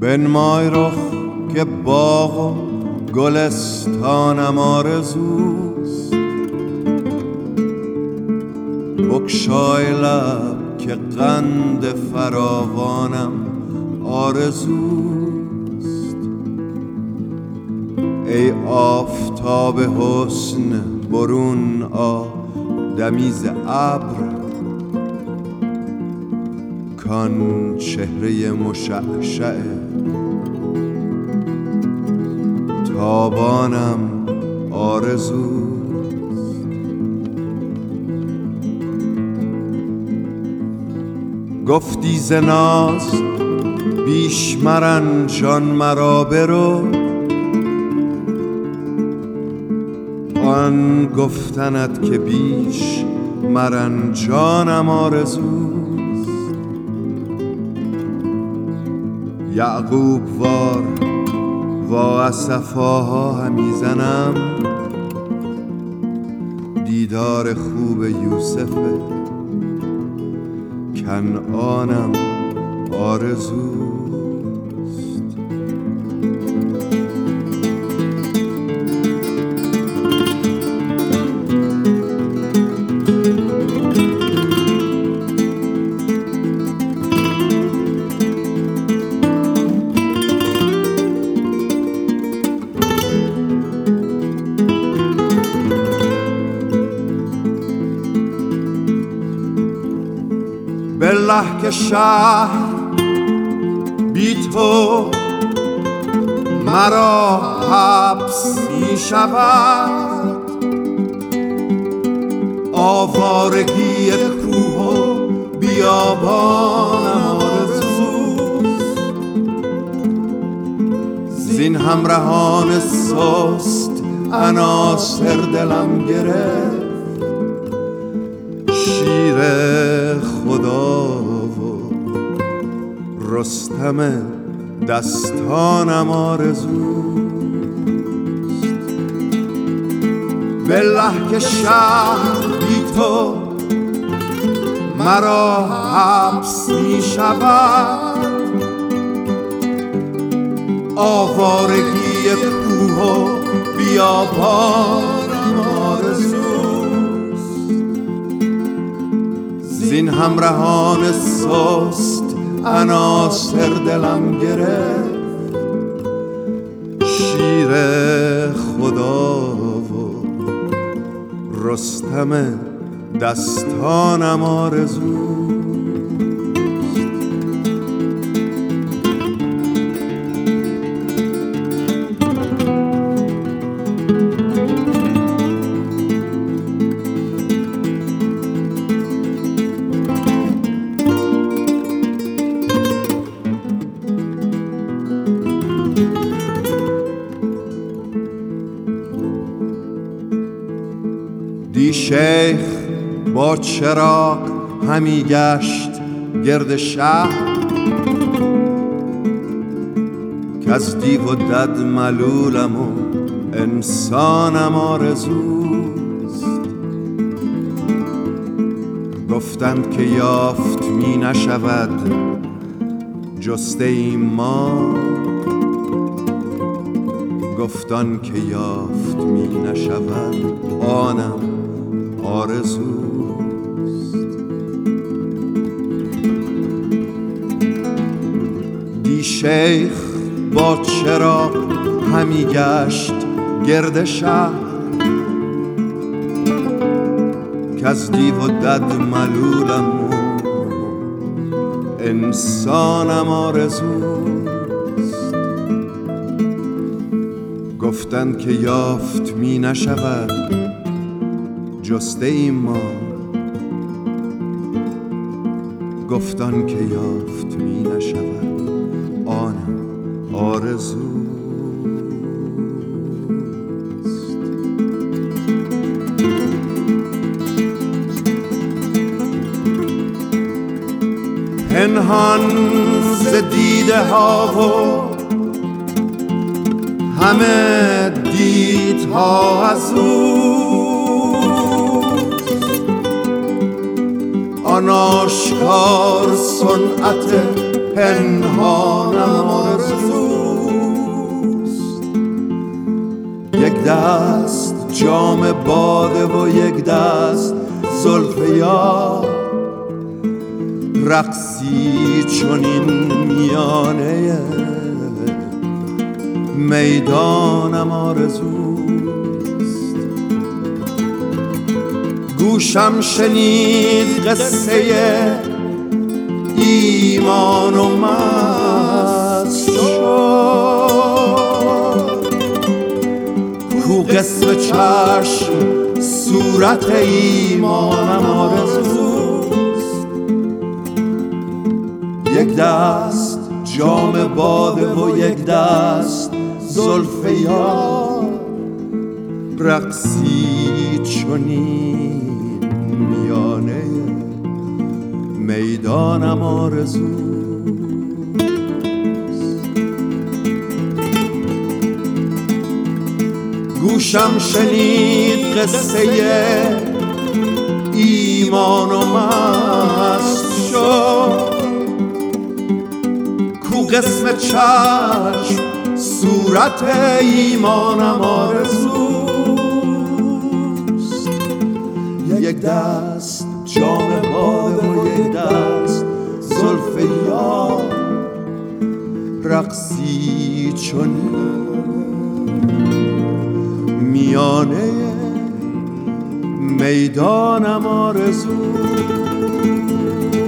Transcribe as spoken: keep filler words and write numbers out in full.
بنمای رخ که باغ و گلستانم آرزوست، بگشای لب که قند فراوانم آرزوست. ای آفتاب حسن برون آ دمی ز ابر، کان چهره مشعشع تابانم آرزوست. گفتی ز ناز بیش مرنجان مرا برو، آن گفتنت که بیش مرنجانم آرزوست. یعقوب وار وا از صفاها همی زنم، دیدار خوب یوسف کنعانم آرزوست. بالله که شهر بی تو مرا حبس می شود، آوارگی کوه و بیابانم آرزوست. زین همراهان سست عناصر دلم گرفت، شیر خدا و رستم دستانم آرزوست. بالله که شهر بی تو مرا حبس می شود، آوارگی کوه و بیابانم آرزوست. زین همراهان سست عناصر دلم گرفت، شیر خدا و رستم دستانم آرزوست. دی شیخ با چراغ همی گشت گرد شهر، که از دیو و دد ملولم و انسانم آرزوست. گفتند که یافت می نشود جسته ایم ما، گفتان که یافت می نشود آنم آرزوست. دی شیخ با چراغ همی گشت گرد شهر، که از دیو و دد ملولم و انسانم آرزوست. گفتند که یافت می نشود جسته ایم ما، گفتان که یافت می نشود آنم آرزوست. پنهان ز دیده ها و همه دیدها از اوست، آن آشکار صنعت پنهانم آرزوست. آرزوست. یک دست جام باده و یک دست زلف یار، رقصی چنین میانه میدانم آرزوست. گوشم شنید قصه ایمان و مست شد، کو قسم چشم صورت ایمانم آرزوست. یک دست جام باده و یک دست زلف یار، رقصی چنین میانه میدانم آرزوست. گوشم شنید قصه ایمان و مست شد، کو قسم چشم صورت ایمانم آرزوست. یک دست جام باده و یک دست زلف یار، رقصی چنین میانه میدانم آرزوست.